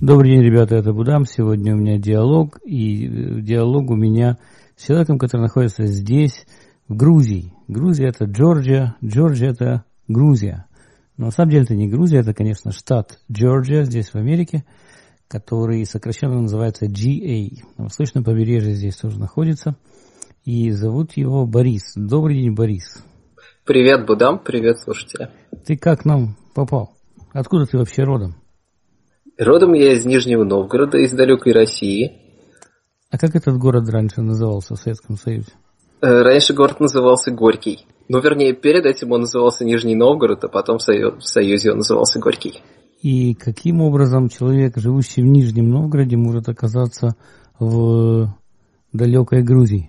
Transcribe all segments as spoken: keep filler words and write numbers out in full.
Добрый день, ребята, это Будам. Сегодня у меня диалог, и диалог у меня с человеком, который находится здесь, в Грузии. Грузия – это Джорджия, Джорджия – это Грузия. Но на самом деле это не Грузия, это, конечно, штат Джорджия, здесь в Америке, который сокращенно называется джи эй. На восточном побережье здесь тоже находится. И зовут его Борис. Добрый день, Борис. Привет, Будам, привет, слушатели. Ты как к нам попал? Откуда ты вообще родом? Родом я из Нижнего Новгорода, из далекой России. А как этот город раньше назывался в Советском Союзе? Раньше город назывался Горький. Ну, вернее, перед этим он назывался Нижний Новгород, а потом в Союзе он назывался Горький. И каким образом человек, живущий в Нижнем Новгороде, может оказаться в далекой Грузии?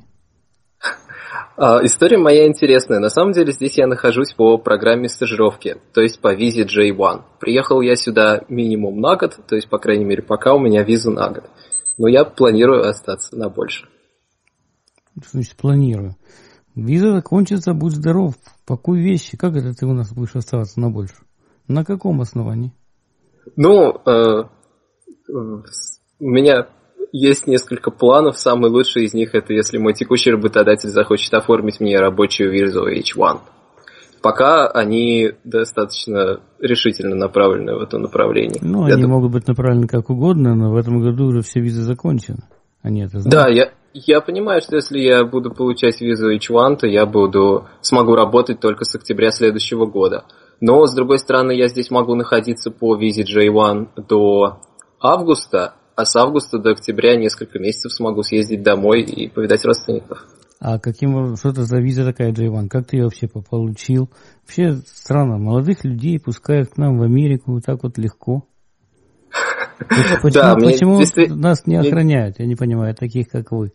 История моя интересная. На самом деле здесь я нахожусь по программе стажировки, то есть по визе джей один. Приехал я сюда минимум на год, то есть, по крайней мере, пока у меня виза на год. Но я планирую остаться на больше. Что значит планирую? Виза закончится, будь здоров. Пакуй вещи. Как это ты у нас будешь оставаться на больше? На каком основании? Ну, э, у меня есть несколько планов. Самый лучший из них — это если мой текущий работодатель захочет оформить мне рабочую визу эйч один. Пока они достаточно решительно направлены в это направление. Ну, я они дум... могут быть направлены как угодно, но в этом году уже все визы закончены. Они это знают. Да, я, я понимаю, что если я буду получать визу эйч один, то я буду, смогу работать только с октября следующего года. Но, с другой стороны, я здесь могу находиться по визе джей один до августа, а с августа до октября несколько месяцев смогу съездить домой и повидать родственников. А каким, что это за виза такая джей один? Как ты ее вообще получил? Вообще странно, молодых людей пускают к нам в Америку так вот легко. Почему, почему нас не охраняют? Я не понимаю, таких как вы.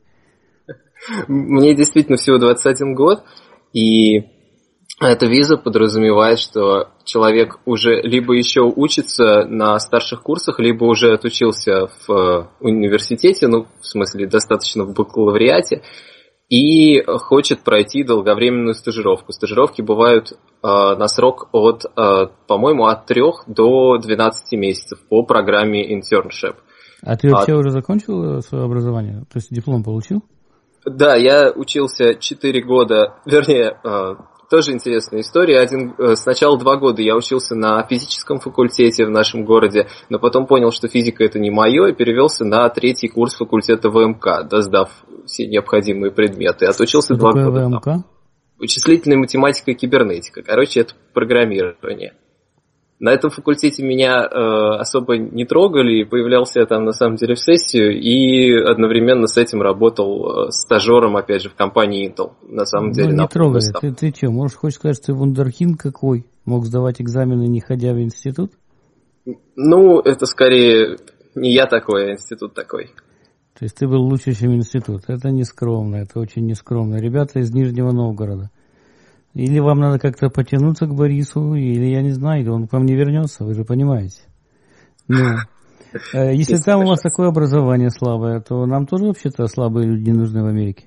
Мне действительно всего двадцать один год, и эта виза подразумевает, что человек уже либо еще учится на старших курсах, либо уже отучился в университете, ну, в смысле, достаточно в бакалавриате, и хочет пройти долговременную стажировку. Стажировки бывают э, на срок от, э, по-моему, от трех до двенадцати месяцев по программе internship. А ты вообще а... уже закончил свое образование? То есть диплом получил? Да, я учился четыре года, вернее... Э, Тоже интересная история. Один, сначала два года я учился на физическом факультете в нашем городе, но потом понял, что физика это не мое, и перевелся на третий курс факультета вэ эм ка, да, сдав все необходимые предметы. Отучился два года. вэ эм ка? Вычислительная математика и кибернетика. Короче, это программирование. На этом факультете меня э, особо не трогали, и появлялся я там на самом деле в сессию, и одновременно с этим работал э, стажером, опять же, в компании Intel. На самом ну, деле, не на трогали. Ты, ты что, можешь хочешь сказать, что ты вундеркинд какой? Мог сдавать экзамены, не ходя в институт? Ну, это скорее не я такой, а институт такой. То есть ты был лучше, чем институт. Это нескромно, это очень нескромно. Ребята из Нижнего Новгорода. Или вам надо как-то потянуться к Борису, или, я не знаю, он к вам не вернется, вы же понимаете. Ну, э, если там у вас такое образование слабое, то нам тоже вообще-то слабые люди не нужны в Америке.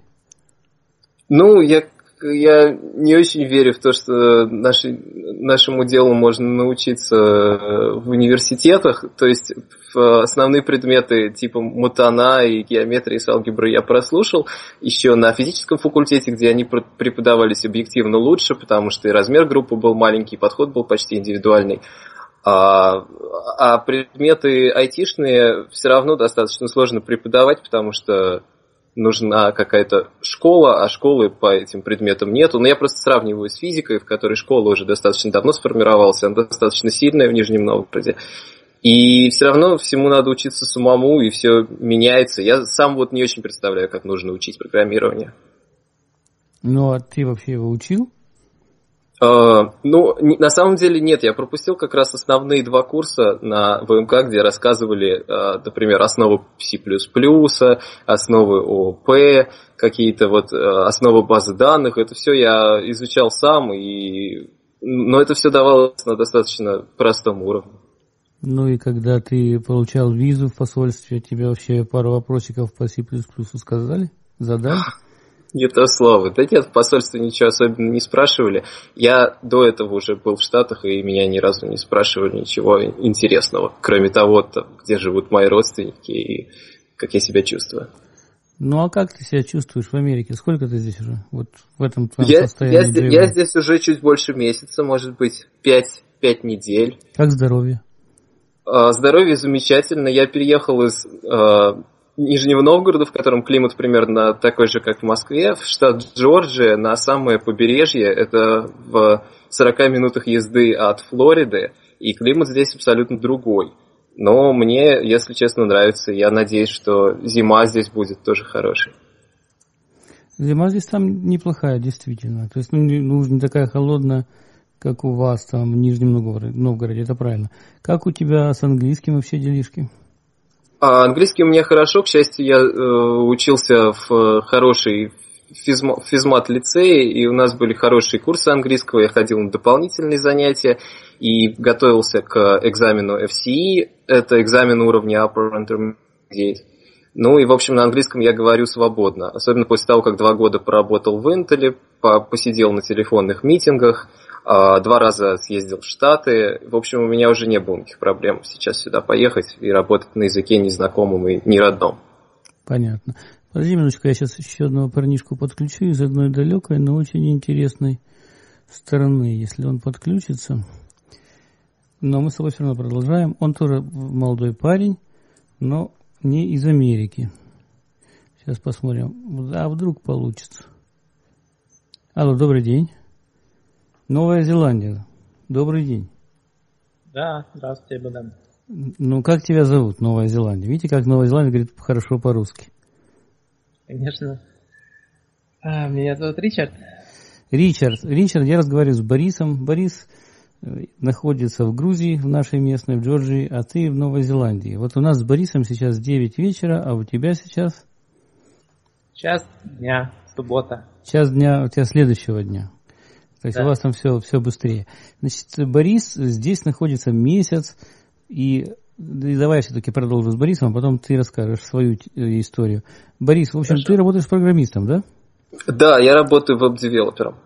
Ну, я, я не очень верю в то, что наши, нашему делу можно научиться в университетах. То есть основные предметы типа мутана и геометрии с алгеброй я прослушал еще на физическом факультете, где они преподавались объективно лучше, потому что и размер группы был маленький, подход был почти индивидуальный. А, а предметы айтишные все равно достаточно сложно преподавать, потому что нужна какая-то школа, а школы по этим предметам нету. Но я просто сравниваю с физикой, в которой школа уже достаточно давно сформировалась, она достаточно сильная в Нижнем Новгороде. И все равно всему надо учиться самому, и все меняется. Я сам вот не очень представляю, как нужно учить программирование. Ну, а ты вообще его учил? Uh, ну, на самом деле нет, я пропустил как раз основные два курса на вэ эм ка, где рассказывали, uh, например, основы C++, основы ООП, какие-то вот uh, основы базы данных. Это все я изучал сам, и... но это все давалось на достаточно простом уровне. Ну и когда ты получал визу в посольстве, тебе вообще пару вопросиков по C++ сказали? Задали? Не то слово. Да нет, в посольстве ничего особенно не спрашивали. Я до этого уже был в Штатах, и меня ни разу не спрашивали ничего интересного, кроме того, там, где живут мои родственники и как я себя чувствую. Ну а как ты себя чувствуешь в Америке? Сколько ты здесь уже? Вот в этом твоем я, состоянии? Я, я здесь уже чуть больше месяца, может быть, пять, пять недель. Как здоровье? А, здоровье замечательно. Я переехал из а, Нижнего Новгорода, в котором климат примерно такой же, как в Москве, в штат Джорджия, на самое побережье. Это в сорока минутах езды от Флориды, и климат здесь абсолютно другой. Но мне, если честно, нравится. Я надеюсь, что зима здесь будет тоже хорошей. Зима здесь там неплохая, действительно. То есть, ну, не, ну, не такая холодная, как у вас там в Нижнем Новгороде, это правильно. Как у тебя с английским вообще делишки? А английский у меня хорошо. К счастью, я э, учился в хорошей физма, физмат-лицее, и у нас были хорошие курсы английского. Я ходил на дополнительные занятия и готовился к экзамену эф си и. Это экзамен уровня Upper Intermediate. Ну и, в общем, на английском я говорю свободно. Особенно после того, как два года поработал в Intel, посидел на телефонных митингах, два раза съездил в Штаты. В общем, у меня уже не было никаких проблем сейчас сюда поехать и работать на языке незнакомом и не родном. Понятно. Подожди минуточку, я сейчас еще одного парнишку подключу из одной далекой, но очень интересной стороны, если он подключится. Но мы с тобой все равно продолжаем. Он тоже молодой парень, но не из Америки. Сейчас посмотрим. А вдруг получится. Алло, добрый день. Новая Зеландия. Добрый день. Да, здравствуйте, Богдан. Ну, как тебя зовут, Новая Зеландия? Видите, как Новая Зеландия говорит хорошо по-русски? Конечно. А, меня зовут Ричард. Ричард. Ричард, я разговариваю с Борисом. Борис находится в Грузии, в нашей местной, в Джорджии, а ты в Новой Зеландии. Вот у нас с Борисом сейчас девять вечера, а у тебя сейчас? Час дня, суббота. Час дня, у тебя следующего дня. То есть да. У вас там все, все быстрее. Значит, Борис здесь находится месяц, и, и давай я все-таки продолжу с Борисом, а потом ты расскажешь свою историю. Борис, в общем, Хорошо. Ты работаешь программистом, да? Да, я работаю веб-девелопером.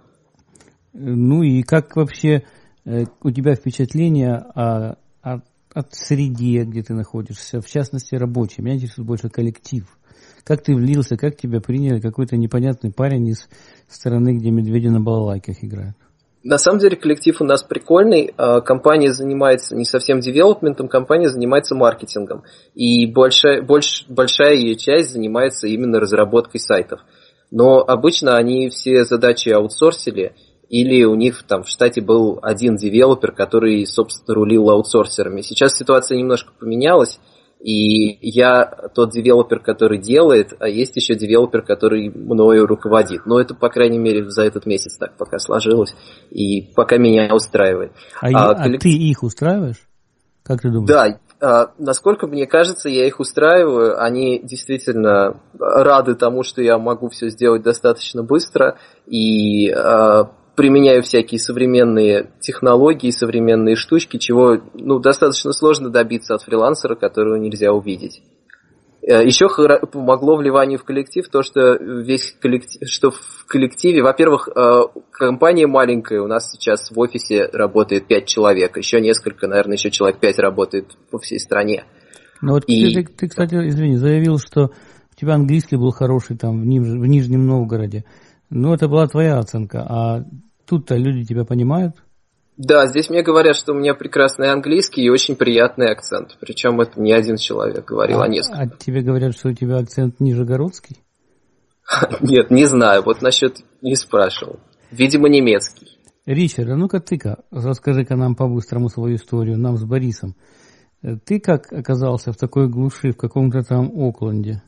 Ну и как вообще у тебя впечатление о, о, от среде, где ты находишься, в частности рабочей? Меня интересует больше коллектив. Как ты влился, как тебя приняли какой-то непонятный парень из страны, где медведи на балалайках играют? На самом деле коллектив у нас прикольный. Компания занимается не совсем девелопментом, компания занимается маркетингом. И большая, больш, большая ее часть занимается именно разработкой сайтов. Но обычно они все задачи аутсорсили, или у них там в штате был один девелопер, который, собственно, рулил аутсорсерами. Сейчас ситуация немножко поменялась, и я тот девелопер, который делает, а есть еще девелопер, который мною руководит. Но это, по крайней мере, за этот месяц так пока сложилось, и пока меня устраивает. А, а, а коллектив... ты их устраиваешь? Как ты думаешь? Да. А, насколько мне кажется, я их устраиваю. Они действительно рады тому, что я могу все сделать достаточно быстро, и а, применяю всякие современные технологии, современные штучки, чего ну, достаточно сложно добиться от фрилансера, которого нельзя увидеть. Еще помогло вливанию в коллектив то, что весь коллектив, что в коллективе, во-первых, компания маленькая, у нас сейчас в офисе работает пять человек, еще несколько, наверное, еще человек пять работает по всей стране. Ну вот И... ты, ты, кстати, извини, заявил, что у тебя английский был хороший там в, Ниж... в Нижнем Новгороде. Ну, это была твоя оценка, а тут-то люди тебя понимают? Да, здесь мне говорят, что у меня прекрасный английский и очень приятный акцент. Причем это не один человек говорил, а, а несколько. А тебе говорят, что у тебя акцент нижегородский? Нет, не знаю. Вот насчет не спрашивал. Видимо, немецкий. Ричард, а ну-ка ты-ка, расскажи-ка нам по-быстрому свою историю, нам с Борисом. Ты как оказался в такой глуши, в каком-то там Окленде?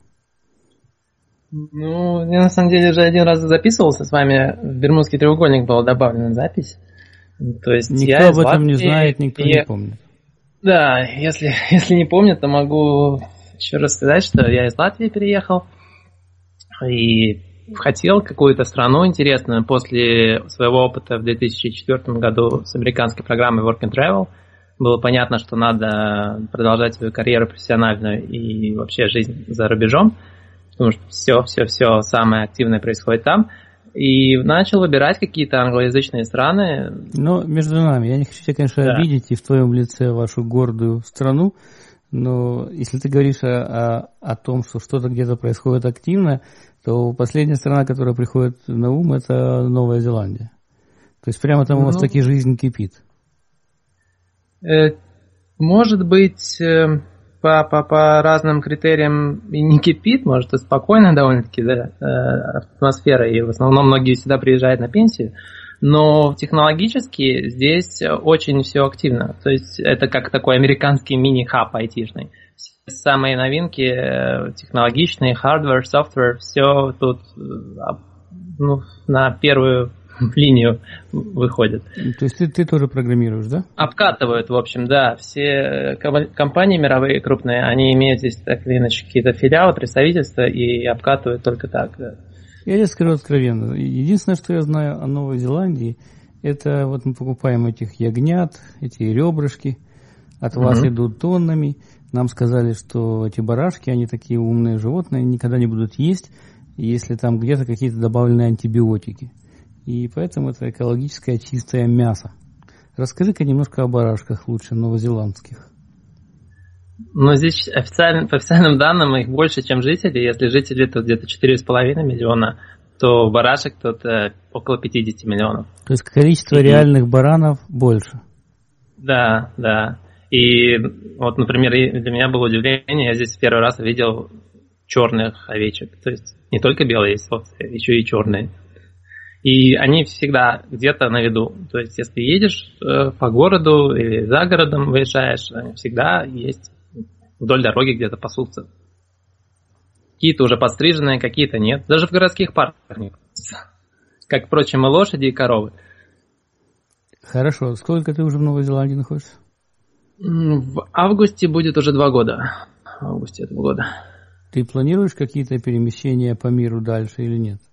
Ну, я на самом деле уже один раз записывался с вами. В Бермудский треугольник была добавлена запись. То есть никто я об этом не знает, никто я... не помнит. Да, если, если не помнят, то могу еще раз сказать, что я из Латвии переехал и хотел какую-то страну интересную после своего опыта в две тысячи четвёртом году с американской программой Work and Travel. Было понятно, что надо продолжать свою карьеру профессиональную и вообще жизнь за рубежом. потому что все, все, все самое активное происходит там. И начал выбирать какие-то англоязычные страны. Но между нами, я не хочу тебя, конечно, да. обидеть и в твоем лице вашу гордую страну, но если ты говоришь о, о, о том, что что-то где-то происходит активно, то последняя страна, которая приходит на ум, это Новая Зеландия. То есть прямо там ну, у вас таки жизнь кипит. Э, может быть... Э... По, по, по разным критериям и не кипит, может, и спокойно довольно-таки да, атмосфера, и в основном многие сюда приезжают на пенсию, но технологически здесь очень все активно. То есть это как такой американский мини-хаб айтишный. Самые новинки технологичные, hardware, software, все тут ну, на первую линию выходит. То есть ты, ты тоже программируешь, да? Обкатывают, в общем, да. Все компании мировые крупные, они имеют здесь так или иначе какие-то филиалы, представительства и обкатывают только так, да. Я тебе скажу откровенно. Единственное, что я знаю о Новой Зеландии, это вот мы покупаем этих ягнят, эти ребрышки, от mm-hmm. вас идут тоннами. Нам сказали, что эти барашки, они такие умные животные, никогда не будут есть, если там где-то какие-то добавленные антибиотики. И поэтому это экологическое чистое мясо. Расскажи-ка немножко о барашках лучше новозеландских. Но здесь официально, по официальным данным их больше, чем жителей. Если жителей тут где-то четыре с половиной миллиона, то барашек тут около пятьдесят миллионов. То есть количество и... реальных баранов больше. Да, да. И вот, например, для меня было удивление, я здесь первый раз видел черных овечек. То есть не только белые есть овцы, еще и черные. И они всегда где-то на виду. То есть, если едешь э, по городу или за городом выезжаешь, они всегда есть вдоль дороги где-то пасутся. Какие-то уже подстриженные, какие-то нет. Даже в городских парках не пасутся. Как, впрочем, и лошади, и коровы. Хорошо. Сколько ты уже в Новой Зеландии находишься? В августе будет уже два года. В августе этого года. Ты планируешь какие-то перемещения по миру дальше или нет?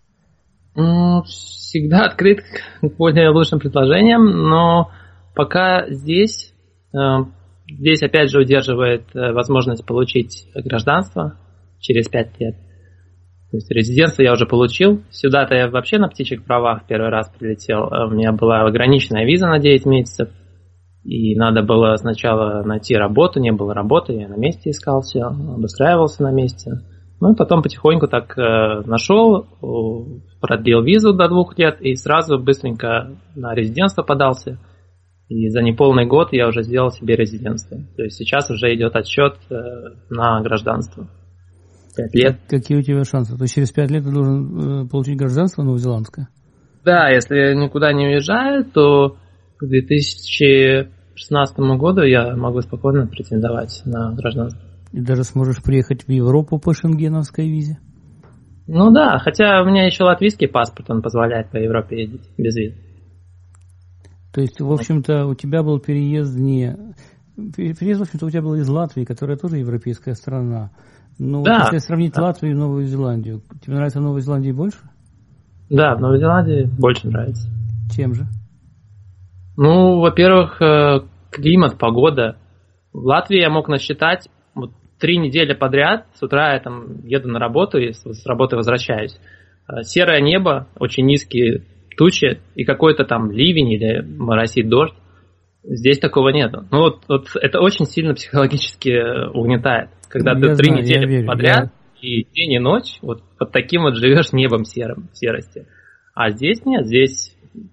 Всегда открыт к более лучшим предложениям, но пока здесь, здесь опять же удерживает возможность получить гражданство через пять лет. То есть резидентство я уже получил. Сюда-то я вообще на птичьих правах первый раз прилетел. У меня была ограниченная виза на девять месяцев. И надо было сначала найти работу, не было работы, я на месте искал все, обустраивался на месте. Ну и потом потихоньку так э, нашел, продлил визу до двух лет и сразу быстренько на резидентство подался. И за неполный год я уже сделал себе резидентство. То есть сейчас уже идет отсчет э, на гражданство. Пять лет. Какие у тебя шансы? То есть через пять лет ты должен э, получить гражданство новозеландское? Да, если никуда не уезжаю, то к две тысячи шестнадцатому году я могу спокойно претендовать на гражданство. И даже сможешь приехать в Европу по шенгеновской визе? Ну да, хотя у меня еще латвийский паспорт, он позволяет по Европе ездить без визы. То есть, в общем-то, у тебя был переезд не... Переезд, в общем-то, у тебя был из Латвии, которая тоже европейская страна. Но да, если сравнить да. Латвию и Новую Зеландию, тебе нравится Новая Зеландия больше? Да, в Новой Зеландии больше нравится. Чем же? Ну, во-первых, климат, погода. В Латвии я мог насчитать вот три недели подряд, с утра я там еду на работу и с работы возвращаюсь. Серое небо, очень низкие тучи и какой-то там ливень или моросит дождь. Здесь такого нету. Ну вот, вот это очень сильно психологически угнетает. Когда я ты три знаю, недели верю, подряд я... и день и ночь вот под таким вот живешь небом серым, в серости. А здесь нет, здесь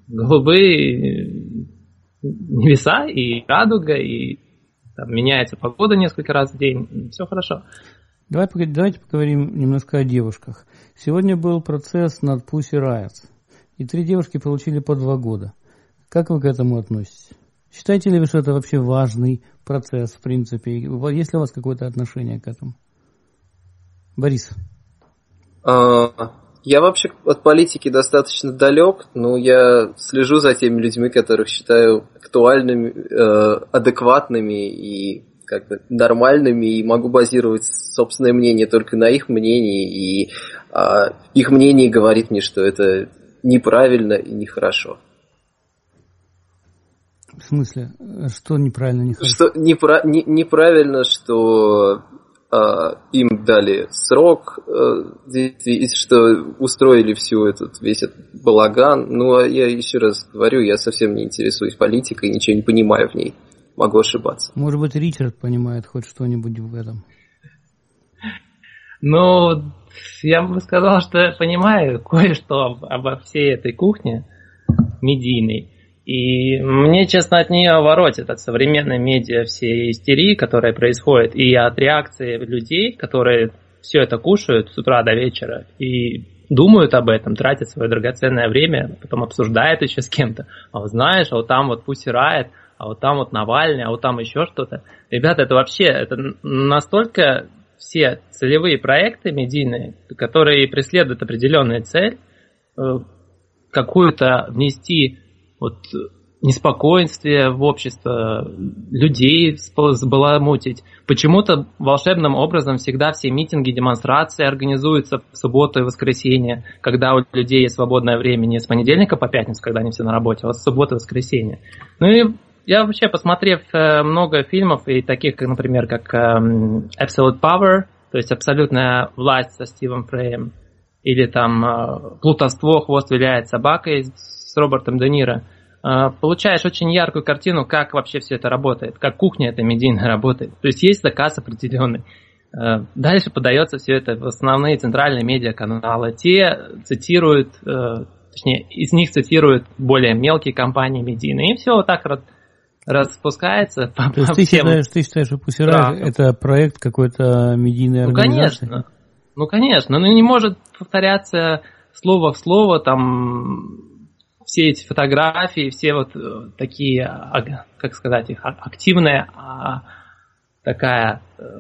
голубые небеса и радуга, и там меняется погода несколько раз в день, все хорошо. Давай, давайте поговорим немножко о девушках. Сегодня был процесс над Pussy Riots, и три девушки получили по два года. Как вы к этому относитесь? Считаете ли вы, что это вообще важный процесс, в принципе? Есть ли у вас какое-то отношение к этому? Борис. Я вообще от политики достаточно далек, но я слежу за теми людьми, которых считаю актуальными, адекватными и как бы нормальными, и могу базировать собственное мнение только на их мнении, и их мнение говорит мне, что это неправильно и нехорошо. В смысле? Что неправильно, нехорошо? Что непра- не, неправильно, что им дали срок действий, что устроили всю этот, весь этот балаган. Ну, а я еще раз говорю, я совсем не интересуюсь политикой, ничего не понимаю в ней. Могу ошибаться. Может быть, Ричард понимает хоть что-нибудь в этом? Ну, я бы сказал, что понимаю кое-что обо всей этой кухне медийной. И мне, честно, от нее воротит, от современной медиа всей истерии, которая происходит, и от реакции людей, которые все это кушают с утра до вечера и думают об этом, тратят свое драгоценное время, потом обсуждают еще с кем-то. А вот знаешь, а вот там вот Pussy Riot, а вот там вот Навальный, а вот там еще что-то. Ребята, это вообще это настолько все целевые проекты медийные, которые преследуют определенную цель, какую-то внести вот неспокойствие в общество, людей сбаламутить. Почему-то волшебным образом всегда все митинги, демонстрации организуются в субботу и воскресенье, когда у людей есть свободное время не с понедельника по пятницу, когда они все на работе, а с субботы и воскресенье. Ну и я вообще, посмотрев много фильмов, и таких, как, например, как Absolute Power, то есть абсолютная власть со Стивом Фрейем, или там Плутовство, хвост виляет собакой с Робертом Де Ниро, получаешь очень яркую картину, как вообще все это работает, как кухня эта медийная работает. То есть есть заказ определенный. Дальше подается все это в основные центральные медиаканалы. Те цитируют, точнее, из них цитируют более мелкие компании медийные. И все вот так распускается по, То есть по ты всем. Считаешь, ты считаешь, что Pussy Riot это проект какой-то медийной ну, организации? Конечно. Ну, конечно. Ну, не может повторяться слово в слово, там, все эти фотографии, все вот такие, как сказать их, активная такая,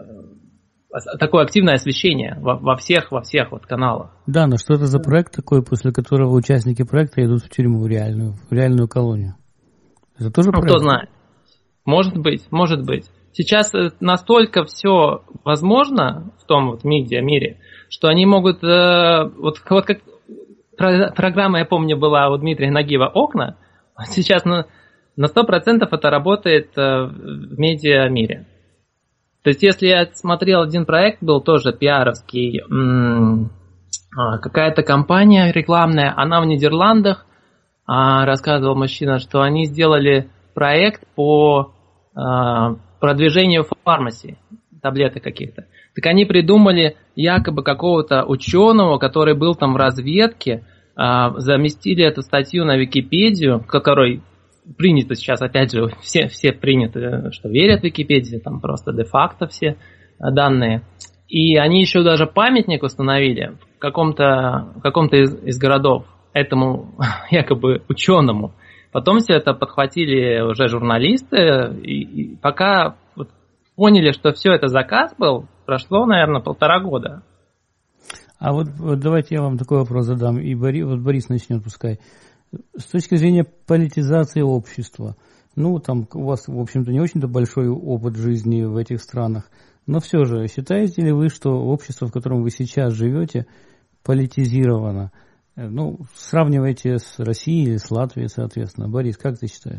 такое активное освещение во, во всех, во всех вот каналах. Да, но что это за проект такой, после которого участники проекта идут в тюрьму, в реальную, в реальную колонию? Это тоже ну, проект? Кто знает. Может быть, может быть. Сейчас настолько все возможно в том вот медиа-мире, что они могут, вот, вот как программа, я помню, была у Дмитрия Нагиева «Окна», сейчас на, на сто процентов это работает в медиа-мире. То есть, если я смотрел один проект, был тоже пиаровский, м- какая-то компания рекламная, она в Нидерландах, а, рассказывал мужчина, что они сделали проект по а, продвижению фармаси, таблеток каких-то. Так они придумали якобы какого-то ученого, который был там в разведке, а, заместили эту статью на Википедию, в которой принято сейчас, опять же, все, все приняты, что верят в Википедию, там просто де-факто все данные. И они еще даже памятник установили в каком-то, в каком-то из, из городов этому якобы ученому. Потом все это подхватили уже журналисты, и, и пока вот поняли, что все это заказ был, прошло, наверное, полтора года. А вот, вот давайте я вам такой вопрос задам, и Борис, вот Борис начнет, пускай. С точки зрения политизации общества, ну, там у вас, в общем-то, не очень-то большой опыт жизни в этих странах, но все же, считаете ли вы, что общество, в котором вы сейчас живете, политизировано? Ну, сравнивайте с Россией или с Латвией, соответственно. Борис, как ты считаешь?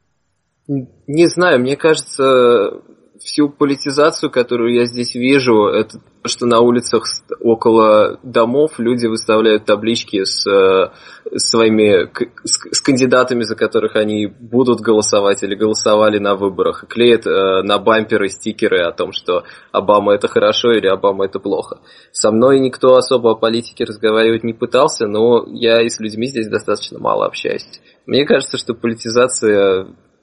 Не знаю, мне кажется, всю политизацию, которую я здесь вижу, это то, что на улицах около домов люди выставляют таблички с своими с, с кандидатами, за которых они будут голосовать или голосовали на выборах, и клеят на бамперы стикеры о том, что Обама это хорошо или Обама это плохо. Со мной никто особо о политике разговаривать не пытался, но я и с людьми здесь достаточно мало общаюсь. Мне кажется, что политизация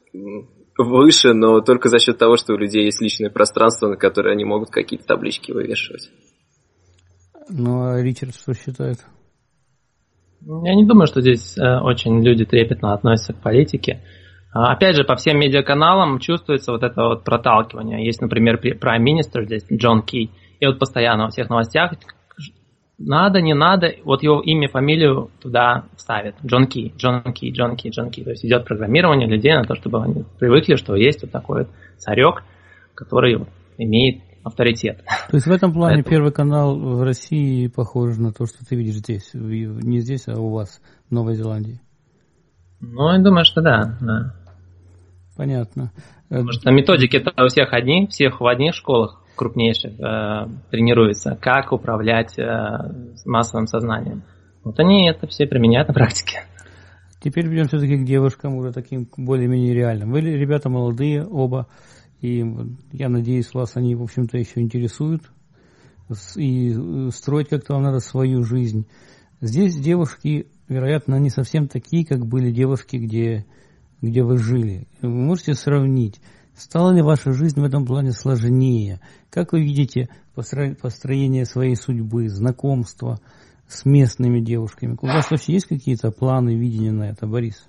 выше, но только за счет того, что у людей есть личное пространство, на которое они могут какие-то таблички вывешивать. Ну, а Ричард что считает? Я не думаю, что здесь э, очень люди трепетно относятся к политике. А, опять же, по всем медиаканалам чувствуется вот это вот проталкивание. Есть, например, Prime Minister здесь, Джон Ки, и вот постоянно во всех новостях надо, не надо, вот его имя, фамилию туда ставят. Джон Ки, Джон Ки, Джон Ки, Джон Ки. То есть идет программирование людей на то, чтобы они привыкли, что есть вот такой вот царек, который имеет авторитет. То есть в этом плане Поэтому... Первый канал в России похож на то, что ты видишь здесь. Не здесь, а у вас, в Новой Зеландии. Ну, я думаю, что да. да. Понятно. Потому что методики-то у всех одни, всех в одних школах. крупнейших э, тренируются, как управлять э, массовым сознанием. Вот они это все применяют на практике. Теперь перейдем все-таки к девушкам, уже таким более-менее реальным. Вы ребята молодые оба, и я надеюсь, вас они, в общем-то, еще интересуют, и строить как-то вам надо свою жизнь. Здесь девушки, вероятно, не совсем такие, как были девушки, где, где вы жили. Вы можете сравнить, стала ли ваша жизнь в этом плане сложнее? Как вы видите построение своей судьбы, знакомства с местными девушками? У вас вообще есть какие-то планы, видения на это, Борис?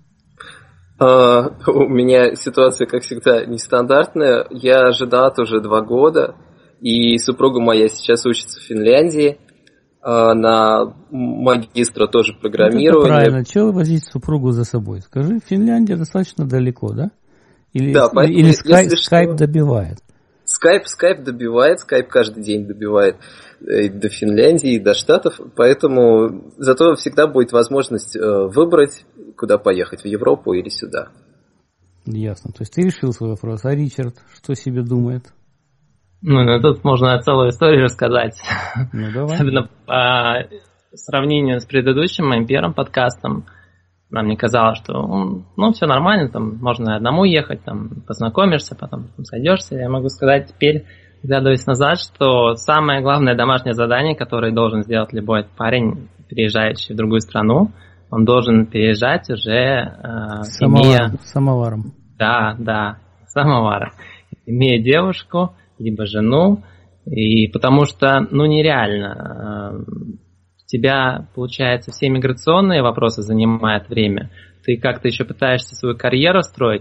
Uh, у меня ситуация, как всегда, нестандартная. Я женат уже два года, и супруга моя сейчас учится в Финляндии uh, на магистра тоже программирования. Это правильно. Чего возить супругу за собой? Скажи, Финляндия достаточно далеко, да? Или, да, поэтому, или скайп, скайп добивает? Скайп, скайп добивает, скайп каждый день добивает и до Финляндии, и до Штатов, поэтому зато всегда будет возможность выбрать, куда поехать, в Европу или сюда. Ясно. То есть ты решил свой вопрос. А Ричард что себе думает? Ну, ну тут можно целую историю рассказать. Ну, давай. Особенно по сравнению с предыдущим моим первым подкастом. Нам мне казалось, что ну, все нормально, там можно одному ехать, там познакомишься, потом сойдешься. Я могу сказать теперь, глядываясь назад, что самое главное домашнее задание, которое должен сделать любой парень, переезжающий в другую страну, он должен переезжать уже э, самоваром, имея... Самоваром. Да, да, самоваром. Имея девушку, либо жену, и потому что, ну, нереально... Э, тебя, получается, все миграционные вопросы занимают время. Ты как-то еще пытаешься свою карьеру строить,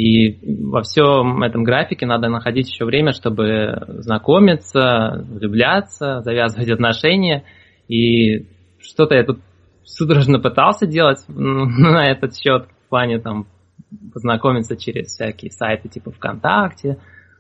и во всем этом графике надо находить еще время, чтобы знакомиться, влюбляться, завязывать отношения. И что-то я тут судорожно пытался делать на этот счет, в плане там познакомиться через всякие сайты типа ВКонтакте.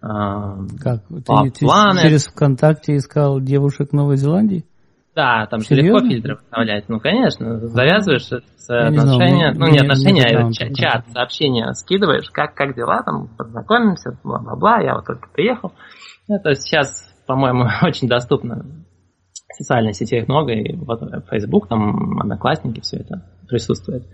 Как? Ты, ты через ВКонтакте искал девушек в Новой Зеландии? Да, там же легко фильтры вставлять. Ну, конечно, завязываешь Я отношения, не знаю, ну, не, не отношения, не, не а чат, чат, сообщения скидываешь, как, как дела, там, познакомимся, бла-бла-бла, я вот только приехал. Это сейчас, по-моему, очень доступно. В социальных сетях много, и вот Facebook, там, Одноклассники, все это присутствует.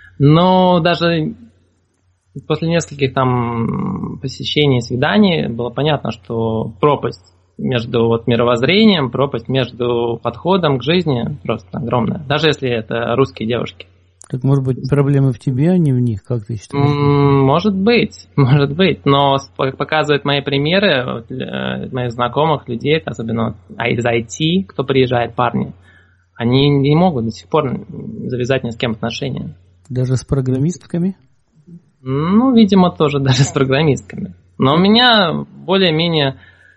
Но даже после нескольких там посещений, свиданий было понятно, что пропасть между вот мировоззрением, пропасть между подходом к жизни просто огромная. Даже если это русские девушки. Так, может быть, проблемы в тебе, а не в них, как ты считаешь? Может быть, может быть. Но, как показывают мои примеры, моих знакомых людей, особенно из ай ти, кто приезжает, парни, они не могут до сих пор завязать ни с кем отношения. Даже с программистками? Ну, видимо, тоже даже с программистками. Но у меня более-менее...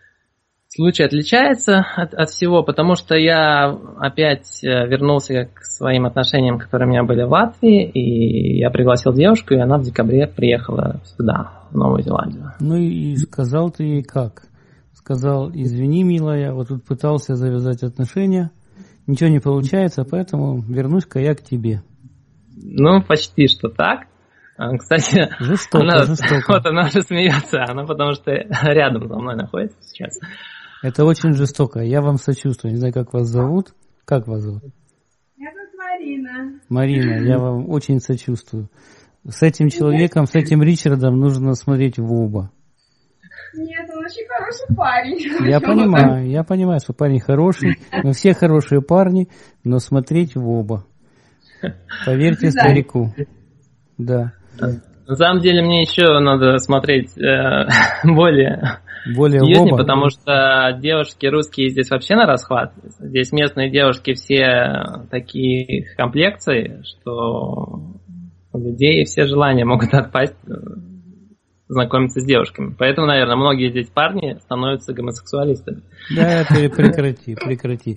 Случай отличается от, от всего, потому что я опять вернулся к своим отношениям, которые у меня были в Латвии, и я пригласил девушку, и она в декабре приехала сюда, в Новую Зеландию. Ну и сказал ты ей как? Сказал, извини, милая, вот тут пытался завязать отношения, ничего не получается, поэтому вернусь-ка я к тебе. Ну, почти что так. Кстати, жестоко, она, жестоко. Вот она уже смеется, она потому что рядом со мной находится сейчас. Это очень жестоко. Я вам сочувствую. Не знаю, как вас зовут. Как вас зовут? Я тут Марина. Марина, я вам очень сочувствую. С этим человеком, с этим Ричардом нужно смотреть в оба. Нет, он очень хороший парень. Я понимаю, я понимаю, что парень хороший. Мы все хорошие парни, но смотреть в оба. Поверьте старику. Да. На самом деле мне еще надо смотреть э, более... Более серьезнее, потому что девушки русские здесь вообще на расхват. Здесь местные девушки все такие комплекции, что у людей все желания могут отпасть знакомиться с девушками. Поэтому, наверное, многие здесь парни становятся гомосексуалистами. Да, прекрати, прекрати.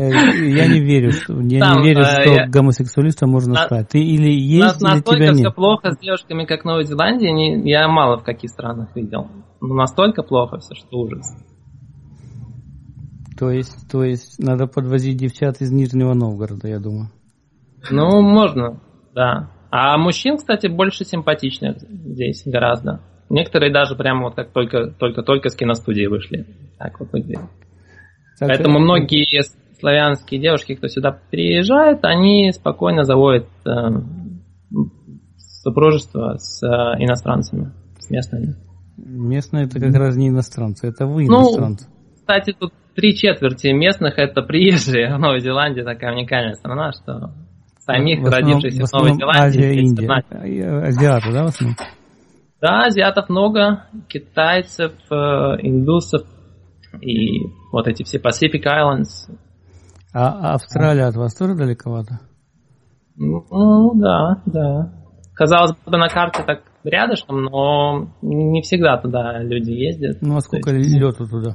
Я не верю, что, я Там, не верю, что я... гомосексуалистом можно на... стать. Ты или есть, или тебя нет. Настолько все плохо с девушками, как в Новой Зеландии, не... я мало в каких странах видел. Ну, настолько плохо все, что ужас. То есть, то есть надо подвозить девчат из Нижнего Новгорода, я думаю. Ну, можно, да. А мужчин, кстати, больше симпатичных здесь гораздо. Некоторые даже прямо вот как только, только-только с киностудии вышли. Так вот выглядит. Поэтому это... многие славянские девушки, кто сюда приезжает, они спокойно заводят э, супружество с э, иностранцами, с местными. Местные это как раз не иностранцы, это вы ну, иностранцы. Кстати, тут три четверти местных это приезжие. Новая Зеландия такая уникальная страна, что самих, в основном, родившихся в, в Новой Зеландии... Азия, Индия. Азиаты, да, в основном? Да, азиатов много, китайцев, индусов и вот эти все Pacific Islands. А Австралия от вас тоже далековато? Ну, да, да. Казалось бы, на карте так рядышком, но не всегда туда люди ездят. Ну, а сколько есть... лету туда?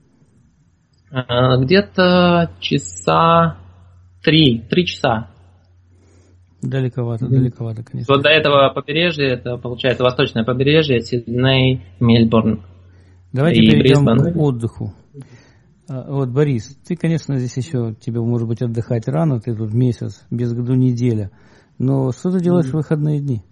Где-то часа три, три часа. Далековато, далековато, конечно. Вот до этого побережья, это получается восточное побережье, Сидней, Мельбурн. Давайте перейдем Брисбен. К отдыху. Вот, Борис, ты, конечно, здесь еще, тебе, может быть, отдыхать рано, ты тут месяц, без году неделя. Но что ты делаешь в выходные дни?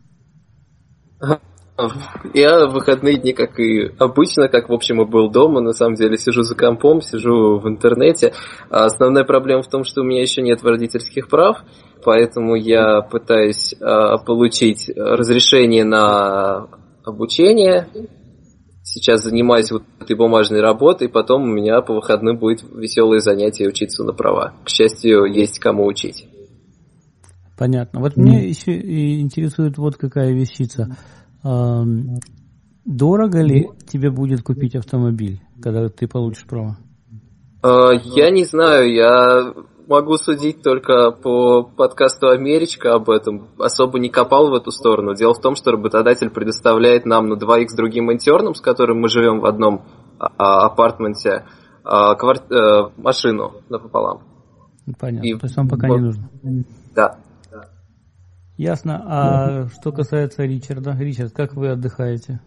Я в выходные дни, как и обычно, как, в общем, и был дома, на самом деле сижу за компом, сижу в интернете. А основная проблема в том, что у меня еще нет водительских прав, поэтому я пытаюсь а, получить разрешение на обучение. Сейчас занимаюсь вот этой бумажной работой, потом у меня по выходным будет веселое занятие учиться на права. К счастью, есть кому учить. Понятно. Вот mm. меня еще интересует вот какая вещица. Дорого ли тебе будет купить автомобиль, когда ты получишь права? Я не знаю, я могу судить только по подкасту «Америчка» об этом. Особо не копал в эту сторону. Дело в том, что работодатель предоставляет нам на двоих с другим интерном, с которым мы живем в одном апартменте, кварти... машину напополам. Понятно, И... то есть вам пока вот... не нужно? Да. Ясно. А что касается Ричарда, Ричард, как вы отдыхаете?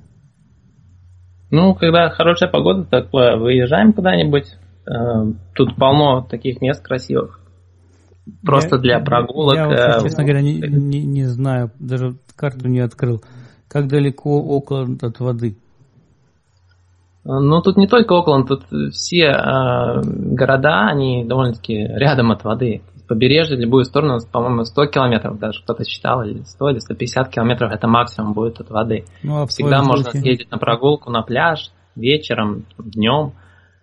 Ну, когда хорошая погода, так выезжаем куда-нибудь. Тут полно таких мест красивых. Просто я, для прогулок. Я, я честно говоря, не, не, не знаю, даже карту не открыл. Как далеко Окленд от воды? Ну, тут не только Окленд, тут все э, города, они довольно-таки рядом от воды. Побережье, в любую сторону, по-моему, сто километров даже, кто-то считал, или сто, или сто пятьдесят километров, это максимум будет от воды. Ну, а всегда можно случае? съездить на прогулку на пляж вечером, днем.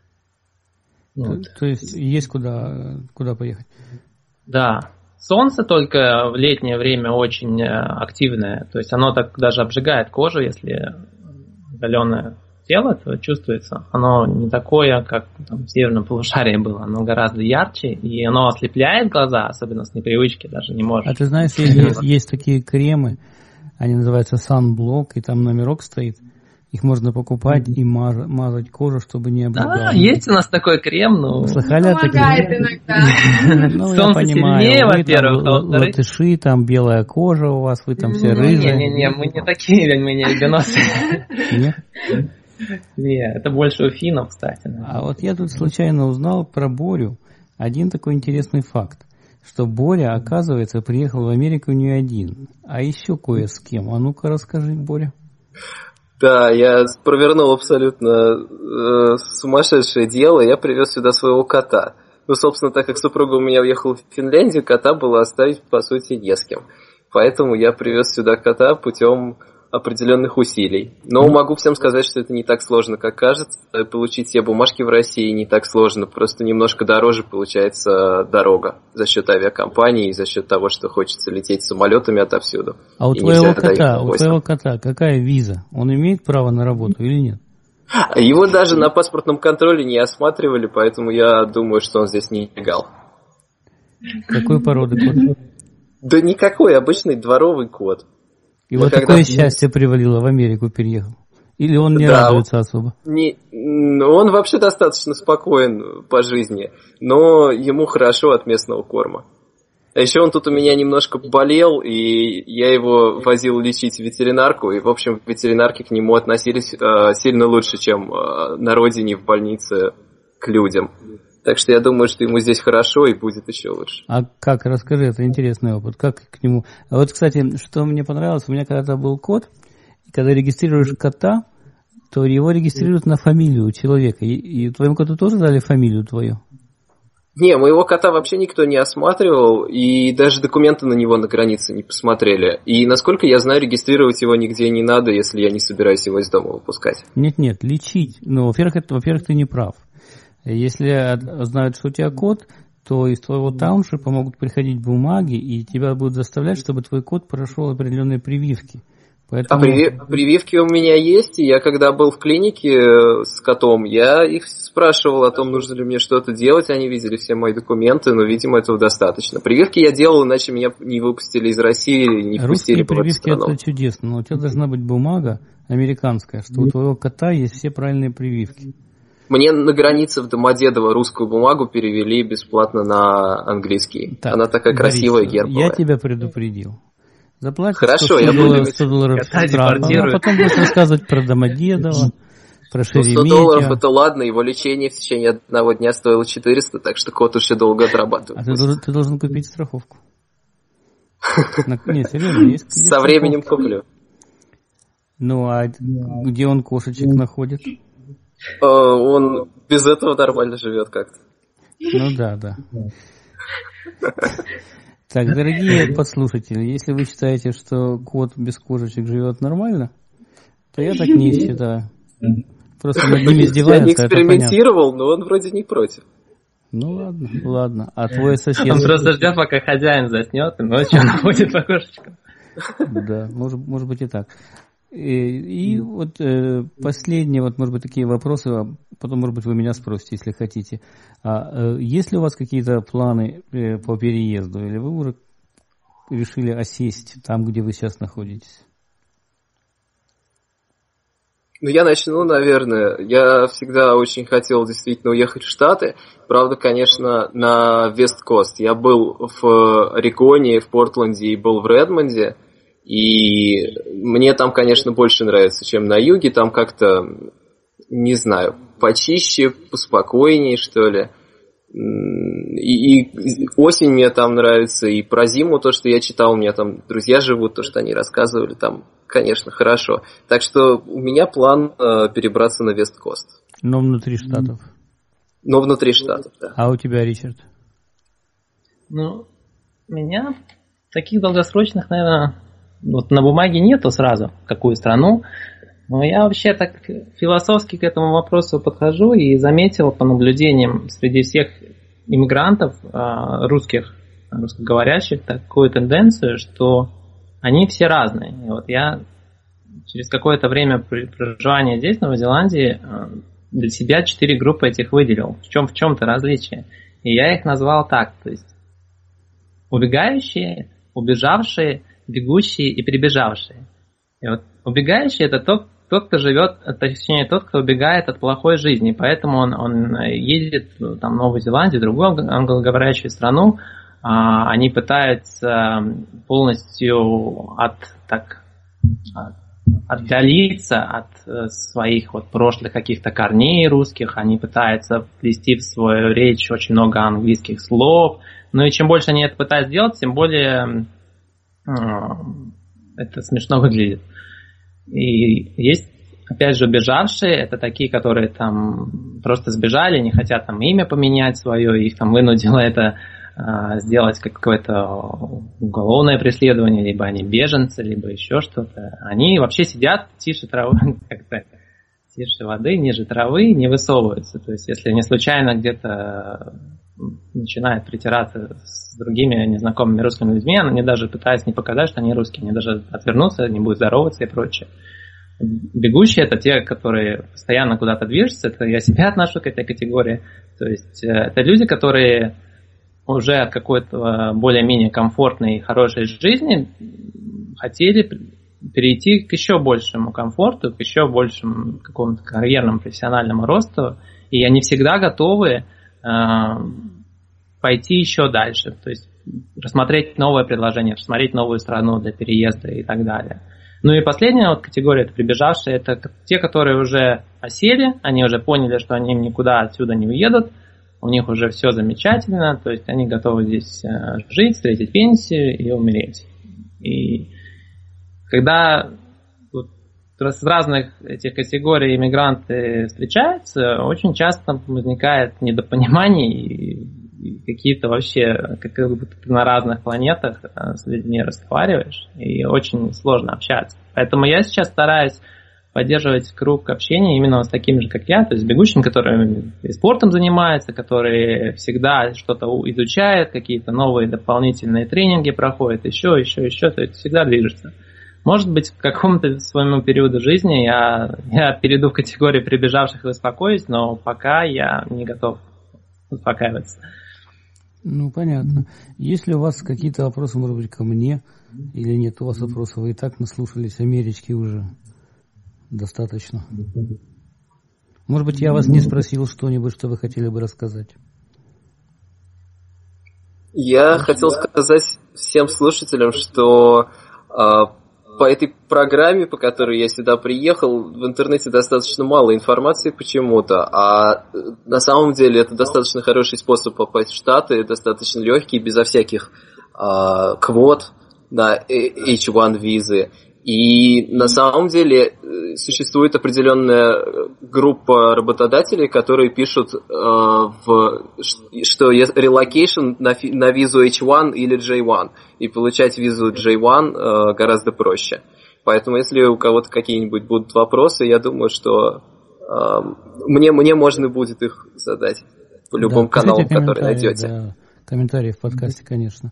То, вот. то есть есть куда, куда поехать? Да. Солнце только в летнее время очень активное, то есть оно так даже обжигает кожу, если оголенное тело, то чувствуется. Оно не такое, как там, в северном полушарии было, оно гораздо ярче, и оно ослепляет глаза, особенно с непривычки, даже не можешь. А ты знаешь, есть, есть такие кремы, они называются Sunblock, и там номерок стоит. Их можно покупать и мазать, мазать кожу, чтобы не обжигало. Да, есть у нас такой крем, но... Слыхали о таких? Помогает иногда. Ну, я понимаю, вы там латыши, там белая кожа у вас, вы там все рыжие. Не-не-не, мы не такие, мы не альбиносы. Нет? Нет, это больше у финнов, кстати. А вот я тут случайно узнал про Борю один такой интересный факт, что Боря, оказывается, приехал в Америку не один, а еще кое с кем. А ну-ка расскажи, Боря. Да, я провернул абсолютно э, сумасшедшее дело, я привез сюда своего кота. Ну, собственно, так как супруга у меня уехала в Финляндию, кота было оставить, по сути, не с кем. Поэтому я привез сюда кота путем определенных усилий. Но могу всем сказать, что это не так сложно, как кажется. Получить все бумажки в России не так сложно, просто немножко дороже получается дорога за счет авиакомпании и за счет того, что хочется лететь самолетами отовсюду. А у твоего кота, у твоего кота какая виза? Он имеет право на работу или нет? Его даже на паспортном контроле не осматривали, поэтому я думаю, что он здесь не легал. Какой породы кот? Да никакой, обычный дворовый кот. И вот когда... такое счастье привалило, в Америку переехал. Или он не да, радуется особо? Не, он вообще достаточно спокоен по жизни, но ему хорошо от местного корма. А еще он тут у меня немножко болел, и я его возил лечить в ветеринарку, и, в общем, ветеринарки к нему относились э, сильно лучше, чем э, на родине в больнице к людям. Так что я думаю, что ему здесь хорошо и будет еще лучше. А как? Расскажи, это интересный опыт. Как к нему... А вот, кстати, что мне понравилось, у меня когда-то был кот, И когда регистрируешь кота, то его регистрируют на фамилию человека. И, и твоему коту тоже дали фамилию твою? Не, моего кота вообще никто не осматривал, и даже документы на него на границе не посмотрели. И, насколько я знаю, регистрировать его нигде не надо, если я не собираюсь его из дома выпускать. Нет-нет, лечить. Ну, во-первых, это, во-первых, ты не прав. Если знают, что у тебя кот, то из твоего тауншипа могут приходить бумаги, и тебя будут заставлять, чтобы твой кот прошел определенные прививки. Поэтому... А приви- прививки у меня есть, и я когда был в клинике с котом, я их спрашивал о том, нужно ли мне что-то делать, они видели все мои документы, но, видимо, этого достаточно. Прививки я делал, иначе меня не выпустили из России, не впустили в эту прививки это чудесно, но у тебя должна быть бумага американская, что у твоего кота есть все правильные прививки. Мне на границе в Домодедово русскую бумагу перевели бесплатно на английский. Так, она такая красивая, гербовая. Я тебя предупредил. Заплатишь Хорошо, сто я буду сто долларов штрафа, а потом будешь рассказывать про Домодедово, про Шереметьево. сто долларов это ладно, его лечение в течение одного дня стоило четыреста, так что кот еще долго отрабатывает. А ты должен, ты должен купить страховку. Нет, серьезно, есть. Со временем куплю. Ну, а где он кошечек находит? Он без этого нормально живет как-то. Ну да, да. Так, дорогие подслушатели, если вы считаете, что кот без кошечек живет нормально, то я так не считаю. Просто над ними издеваются. Я не экспериментировал, но он вроде не против. Ну ладно, ладно. А твой сосед... Он просто ждет, пока хозяин заснет, и ночью находит по кошечкам. Да, может, может быть и так. И, и вот э, последние, вот, может быть, такие вопросы, а потом, может быть, вы меня спросите, если хотите. А, э, есть ли у вас какие-то планы э, по переезду, или вы уже решили осесть там, где вы сейчас находитесь? Ну, я начну, наверное. Я всегда очень хотел действительно уехать в Штаты. Правда, конечно, на Вест-Кост. Я был в Орегоне, в Портленде и был в Редмонде. И мне там, конечно, больше нравится, чем на юге. Там как-то, не знаю, почище, поспокойнее, что ли. И, и осень мне там нравится, и про зиму то, что я читал, у меня там друзья живут, то, что они рассказывали, там, конечно, хорошо. Так что у меня план э, перебраться на Вест-Кост. Но внутри штатов. Но внутри штатов, да. А у тебя, Ричард? Ну, у меня таких долгосрочных, наверное... Вот на бумаге нету сразу, какую страну, но я вообще так философски к этому вопросу подхожу и заметил по наблюдениям среди всех иммигрантов, русских, русскоговорящих, такую тенденцию, что они все разные. И вот я через какое-то время проживания здесь, в Новой Зеландии, для себя четыре группы этих выделил. В чем в чем-то различие. И я их назвал так, то есть убегающие, убежавшие, бегущие и перебежавшие. И вот убегающий это тот, тот, кто живет, точнее тот, кто убегает от плохой жизни, поэтому он, он едет там, в Новую Зеландию, другую англоговорящую страну, а, они пытаются полностью от, так, от, отдалиться от своих вот прошлых каких-то корней русских, они пытаются вплести в свою речь очень много английских слов, ну и чем больше они это пытаются делать, тем более это смешно выглядит. И есть, опять же, убежавшие, это такие, которые там просто сбежали, не хотят там имя поменять свое, их там вынудило это а, сделать какое-то уголовное преследование, либо они беженцы, либо еще что-то. Они вообще сидят тише травы, как-то тише воды, ниже травы, не высовываются. То есть, если они случайно где-то начинает притираться с другими незнакомыми русскими людьми, они даже пытаются не показать, что они русские, они даже отвернутся, не будут здороваться и прочее. Бегущие — это те, которые постоянно куда-то движутся, это я себя отношу к этой категории. То есть это люди, которые уже от какой-то более-менее комфортной и хорошей жизни хотели перейти к еще большему комфорту, к еще большему какому-то карьерному, профессиональному росту, и они всегда готовы пойти еще дальше, то есть рассмотреть новое предложение, рассмотреть новую страну для переезда и так далее. Ну и последняя вот категория, это прибежавшие, это те, которые уже осели, они уже поняли, что они никуда отсюда не уедут, у них уже все замечательно, то есть они готовы здесь жить, встретить пенсию и умереть. И когда вот с разных этих категорий иммигранты встречаются, очень часто возникает недопонимание и какие-то вообще, как будто ты на разных планетах с людьми разговариваешь, и очень сложно общаться. Поэтому я сейчас стараюсь поддерживать круг общения именно с такими же, как я, то есть бегущим, которые и спортом занимаются, которые всегда что-то изучают, какие-то новые дополнительные тренинги проходят, еще, еще, еще, то есть всегда движется. Может быть, к какому-то своему периоду жизни я, я перейду в категорию прибежавших и успокоюсь, но пока я не готов успокаиваться. Ну, понятно. Если у вас какие-то вопросы, может быть, ко мне, или нет у вас вопросов, вы и так наслушались Амерички уже достаточно. Может быть, я вас не спросил что-нибудь, что вы хотели бы рассказать? Я хотел сказать всем слушателям, что а, по этой программе, по которой я сюда приехал, в интернете достаточно мало информации почему-то, а на самом деле это достаточно хороший способ попасть в Штаты, достаточно легкий, безо всяких а, квот на эйч один визы. И на самом деле существует определенная группа работодателей, которые пишут, э, в, что relocation на, на визу эйч один или джей один, и получать визу джей один э, гораздо проще. Поэтому если у кого-то какие-нибудь будут вопросы, я думаю, что э, мне, мне можно будет их задать по любым да, каналам, которые найдете. Да, комментарии в подкасте, конечно.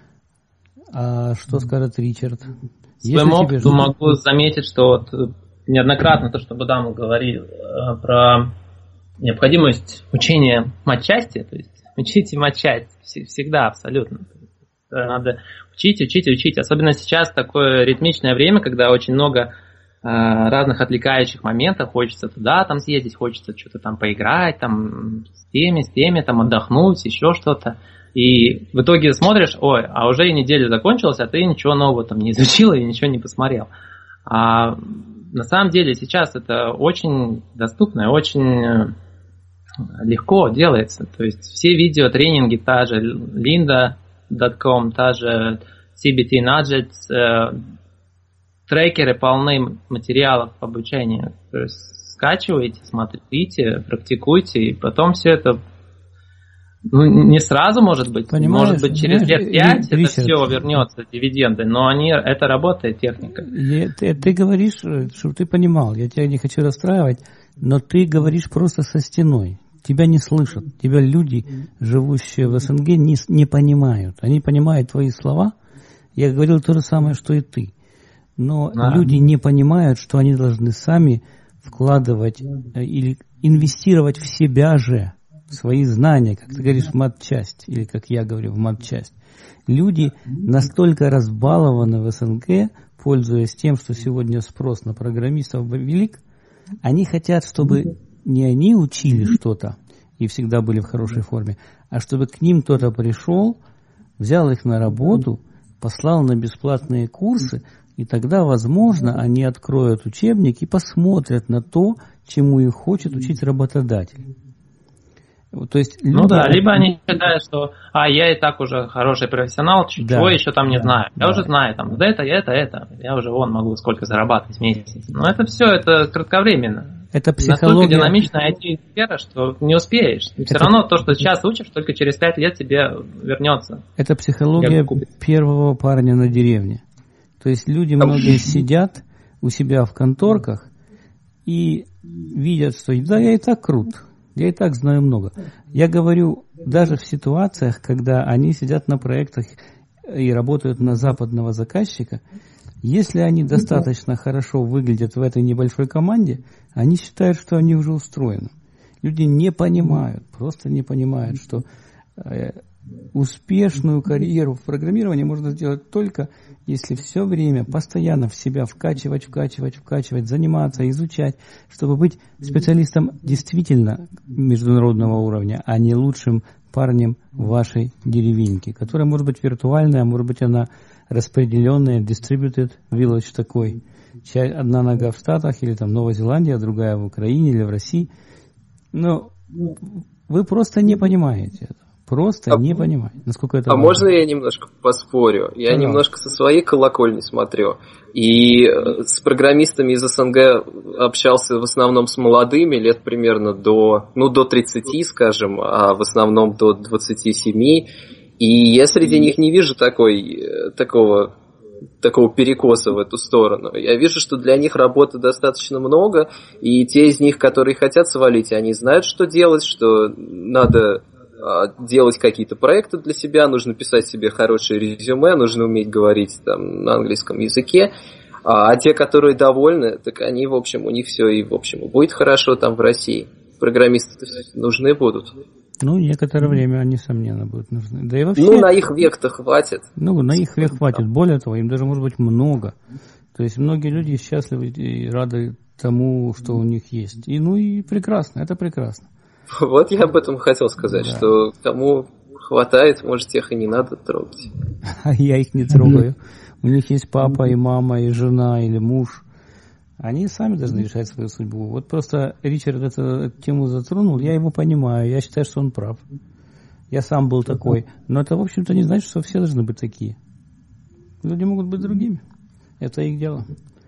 А что скажет Ричард? Своим опытом могу заметить, что вот неоднократно то, что Бадамов говорил э, про необходимость учения матчасти, то есть учите матчасть всегда, абсолютно. Надо учить, учить, учить. Особенно сейчас такое ритмичное время, когда очень много э, разных отвлекающих моментов. Хочется туда там съездить, хочется что-то там поиграть, там с теми, с теми, там отдохнуть, еще что-то. И в итоге смотришь, ой, а уже и неделя закончилась, а ты ничего нового там не изучил и ничего не посмотрел. А на самом деле сейчас это очень доступно, очень легко делается. То есть все видеотренинги, та же линда точка ком, та же си би ти Nudgets, э, трекеры полны материалов обучения. То есть скачивайте, смотрите, практикуйте, и потом все это... Ну, не сразу, может быть. Понимаешь, может быть, через лет пять это все вернется, дивиденды, но они, это работает техника. Я, ты, ты говоришь, чтобы ты понимал, я тебя не хочу расстраивать, но ты говоришь просто со стеной. Тебя не слышат. Тебя люди, живущие в СНГ, не, не понимают. Они понимают твои слова. Я говорил то же самое, что и ты. Но а. люди не понимают, что они должны сами вкладывать или инвестировать в себя же. Свои знания, как ты говоришь, в матчасть, или как я говорю, в матчасть. Люди настолько разбалованы в СНГ, пользуясь тем, что сегодня спрос на программистов велик, они хотят, чтобы не они учили что-то и всегда были в хорошей форме, а чтобы к ним кто-то пришел, взял их на работу, послал на бесплатные курсы, и тогда, возможно, они откроют учебник и посмотрят на то, чему их хочет учить работодатель. То есть, ну люди... да, либо они считают, что а я и так уже хороший профессионал, чего да, еще там не да, знаю. Я да. уже знаю, там, это, это, это. Я уже вон могу сколько зарабатывать в месяц. Но это все, это кратковременно. Это психология. Настолько динамичная ай ти-сфера, что не успеешь. И все это... равно то, что сейчас учишь, только через пять лет тебе вернется. Это психология первого парня на деревне. То есть люди многие сидят у себя в конторках и видят, что да, я и так крут. Я и так знаю много. Я говорю, даже в ситуациях, когда они сидят на проектах и работают на западного заказчика, если они достаточно хорошо выглядят в этой небольшой команде, они считают, что они уже устроены. Люди не понимают, просто не понимают, что э, успешную карьеру в программировании можно сделать только, если все время постоянно в себя вкачивать, вкачивать, вкачивать, заниматься, изучать, чтобы быть специалистом действительно международного уровня, а не лучшим парнем вашей деревеньки, которая может быть виртуальная, а может быть она распределенная, distributed village такой. Одна нога в Штатах или там Новая Зеландия, другая в Украине или в России. Но вы просто не понимаете это. Просто а, не понимает, насколько это А важно. можно я немножко поспорю? Я Пожалуйста. немножко со своей колокольни смотрю. И с программистами из СНГ общался в основном с молодыми, лет примерно до, ну, до тридцати, скажем, а в основном до двадцати семи. И я среди них не вижу такой, такого, такого перекоса в эту сторону. Я вижу, что для них работы достаточно много, и те из них, которые хотят свалить, они знают, что делать, что надо делать какие-то проекты для себя, нужно писать себе хорошее резюме, нужно уметь говорить там на английском языке. А те, которые довольны, так они, в общем, у них все и, в общем, будет хорошо там в России. Программисты нужны будут. Ну, некоторое время, несомненно, будут нужны. Да и вообще, ну, на их век-то хватит. Ну, на их век хватит. Более того, им даже может быть много. То есть многие люди счастливы и рады тому, что у них есть. И ну и прекрасно, это прекрасно. Вот я об этом хотел сказать, да. Что кому хватает, может, тех и не надо трогать. А я их не трогаю. У них есть папа и мама, и жена, или муж. Они сами должны решать свою судьбу. Вот просто Ричард эту, эту тему затронул, я его понимаю, я считаю, что он прав. Я сам был такой. Но это, в общем-то, не значит, что все должны быть такие. Люди могут быть другими. Это их дело.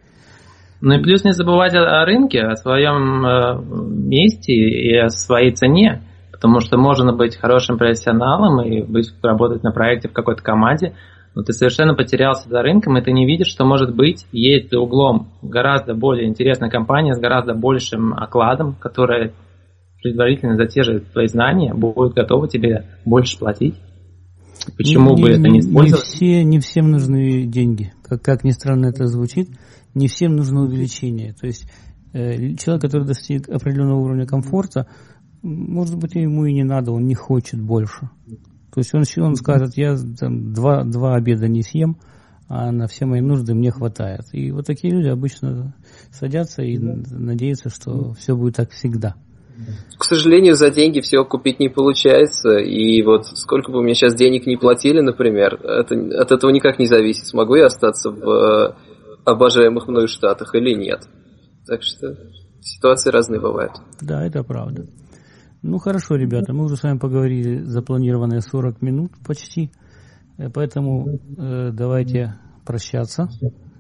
Ну и плюс не забывать о, о рынке, о своем э, месте и о своей цене, потому что можно быть хорошим профессионалом и быть, работать на проекте в какой-то команде, но ты совершенно потерялся за рынком, и ты не видишь, что может быть, есть за углом гораздо более интересная компания с гораздо большим окладом, которая предварительно за те же твои знания будет готова тебе больше платить. Почему не, бы не, это не использовать? Не, все, не всем нужны деньги. Как, как ни странно это звучит, не всем нужно увеличение. То есть э, человек, который достиг определенного уровня комфорта, может быть, ему и не надо, он не хочет больше. То есть он, он скажет, я там, два, два обеда не съем, а на все мои нужды мне хватает. И вот такие люди обычно садятся и надеются, что все будет так всегда. К сожалению, за деньги все купить не получается. И вот сколько бы мне сейчас денег не платили, например, это, от этого никак не зависит, смогу я остаться в обожаемых мною Штатах или нет. Так что ситуации разные бывают. Да, это правда. Ну хорошо, ребята, мы уже с вами поговорили запланированные сорок минут почти, поэтому э, давайте прощаться.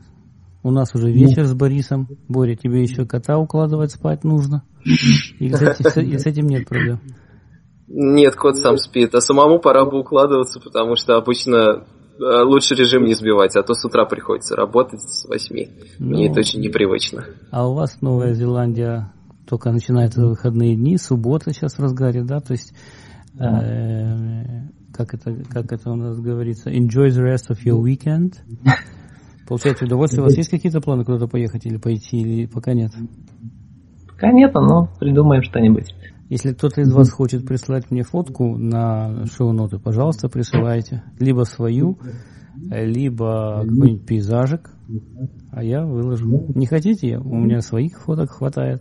У нас уже вечер с Борисом. Боря, тебе еще кота укладывать спать нужно? И с этим, и с этим нет проблем? Нет, кот сам спит, а самому пора бы укладываться, потому что обычно лучше режим не сбивать, а то с утра приходится работать с восьми. Ну, мне это очень непривычно. А у вас Новая Зеландия только начинается в выходные дни, суббота сейчас в разгаре, да? То есть, э, как, это, как это у нас говорится, enjoy the rest of your weekend. Получаете удовольствие. У вас есть какие-то планы куда-то поехать или пойти, или пока нет? Пока нет, но придумаем что-нибудь. Если кто-то из вас хочет прислать мне фотку на шоу-ноты, пожалуйста, присылайте. Либо свою, либо какой-нибудь пейзажик, а я выложу. Не хотите? У меня своих фоток хватает.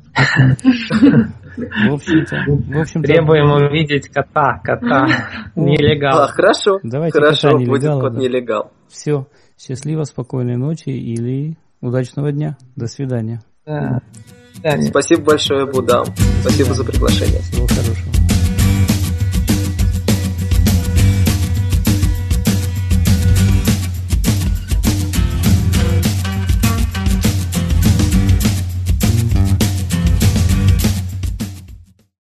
В общем-то, в общем-то... Требуем увидеть кота, кота. Нелегал. А, хорошо, давайте хорошо, кота будет нелегала, кот да. нелегал. Все, счастливо, спокойной ночи или удачного дня. До свидания. Да. Спасибо большое, Будам. Спасибо за приглашение. Всего хорошего.